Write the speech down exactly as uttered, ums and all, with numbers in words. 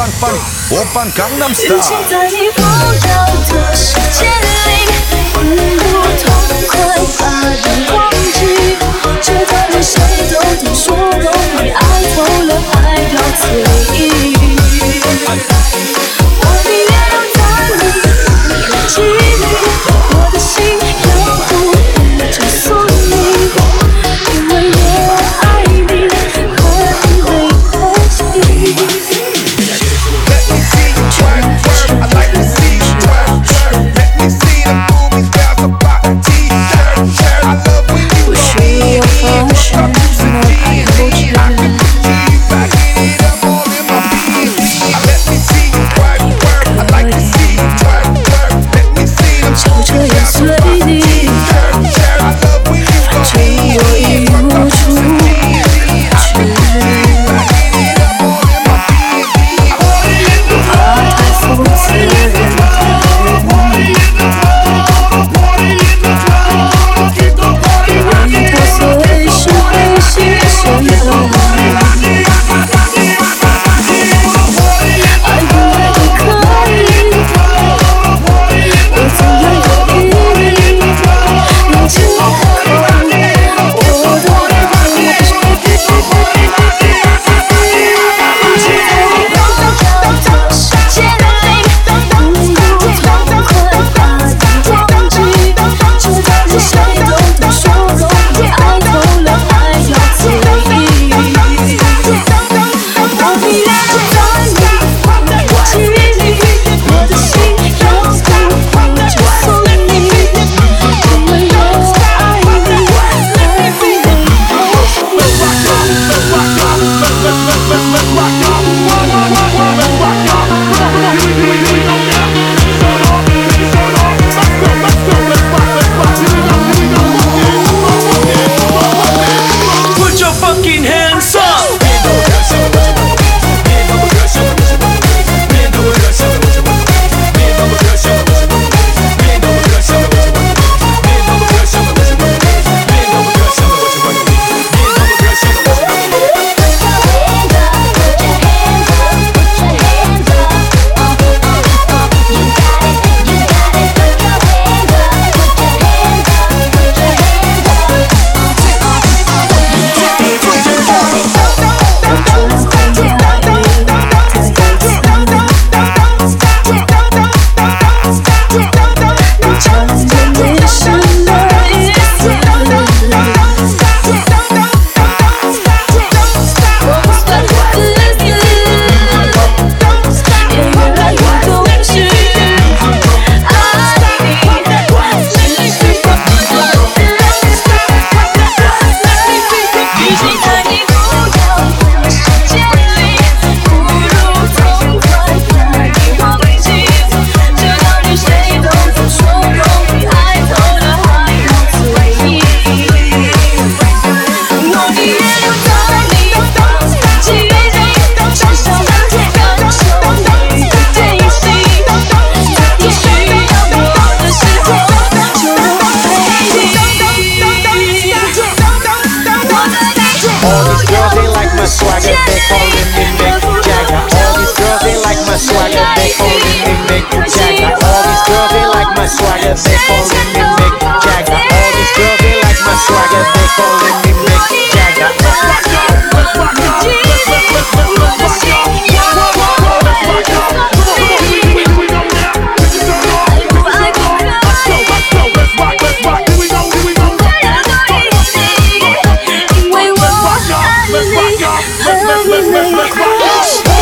오빤 빤 오빤 강남스타일 沉浸在你不到的世界里，不痛快把人忘记，直到连谁都听说容易爱透了还要嘴硬。我宁愿留在你记忆里，我的心永不会告诉你，因为我爱你和你会关系。 I like to see you twerk, twerk. Let me see the boobies bounce about the T-shirt, shirt. I love when you go in, in, work up to the G and E. I can picture you backing it up all in my B and B. Let me see you twerk, twerk. I like to see you twerk, twerk. Let me see the boobies bounce about the T-shirt, shirt. I love when you go in, in, work up to the G and E. I can picture you backing it up all in my B and B. I wanna hit the floor. 因为我爱你和你没关系。